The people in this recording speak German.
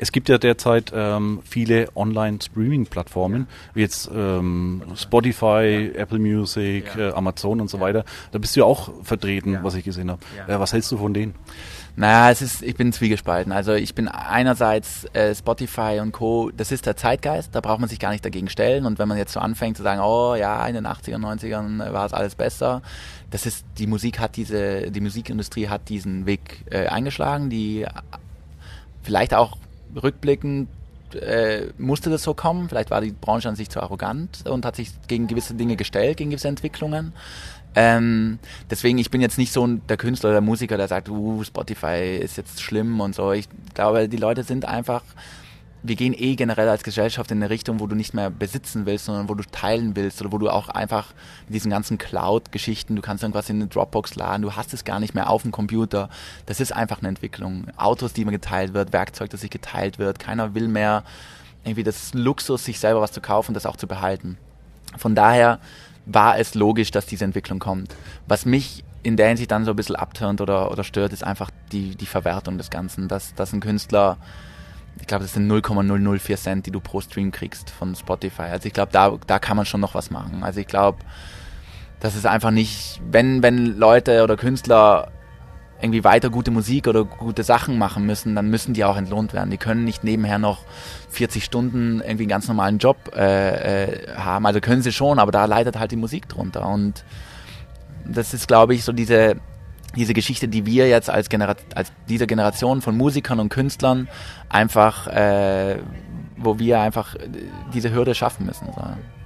Es gibt ja derzeit viele Online-Streaming-Plattformen, wie jetzt Spotify, Apple Music, Amazon und so weiter. Da bist du ja auch vertreten, was ich gesehen habe. Was hältst du von denen? Naja, ich bin zwiegespalten. Also ich bin einerseits Spotify und Co., das ist der Zeitgeist, da braucht man sich gar nicht dagegen stellen. Und wenn man jetzt so anfängt zu sagen, oh ja, in den 80ern, 90ern war es alles besser, die Musikindustrie hat diesen Weg eingeschlagen, die vielleicht auch rückblickend musste das so kommen, vielleicht war die Branche an sich zu arrogant und hat sich gegen gewisse Dinge gestellt, gegen gewisse Entwicklungen. Deswegen, ich bin jetzt nicht so der Künstler oder der Musiker, der sagt, Spotify ist jetzt schlimm und so. Ich glaube, die Leute sind einfach, wir gehen generell als Gesellschaft in eine Richtung, wo du nicht mehr besitzen willst, sondern wo du teilen willst oder wo du auch einfach mit diesen ganzen Cloud-Geschichten, du kannst irgendwas in eine Dropbox laden, du hast es gar nicht mehr auf dem Computer. Das ist einfach eine Entwicklung. Autos, die immer geteilt wird, Werkzeug, das sich geteilt wird. Keiner will mehr irgendwie das Luxus, sich selber was zu kaufen, das auch zu behalten. Von daher war es logisch, dass diese Entwicklung kommt. Was mich in der Hinsicht dann so ein bisschen abturnt oder stört, ist einfach die Verwertung des Ganzen, dass ein Künstler, ich glaube, das sind 0,004 Cent, die du pro Stream kriegst von Spotify. Also ich glaube, da kann man schon noch was machen. Also ich glaube, das ist einfach nicht, wenn Leute oder Künstler irgendwie weiter gute Musik oder gute Sachen machen müssen, dann müssen die auch entlohnt werden. Die können nicht nebenher noch 40 Stunden irgendwie einen ganz normalen Job haben. Also können sie schon, aber da leidet halt die Musik drunter. Und das ist, glaube ich, so diese Geschichte, die wir jetzt als diese Generation von Musikern und Künstlern einfach, wo wir einfach diese Hürde schaffen müssen. So.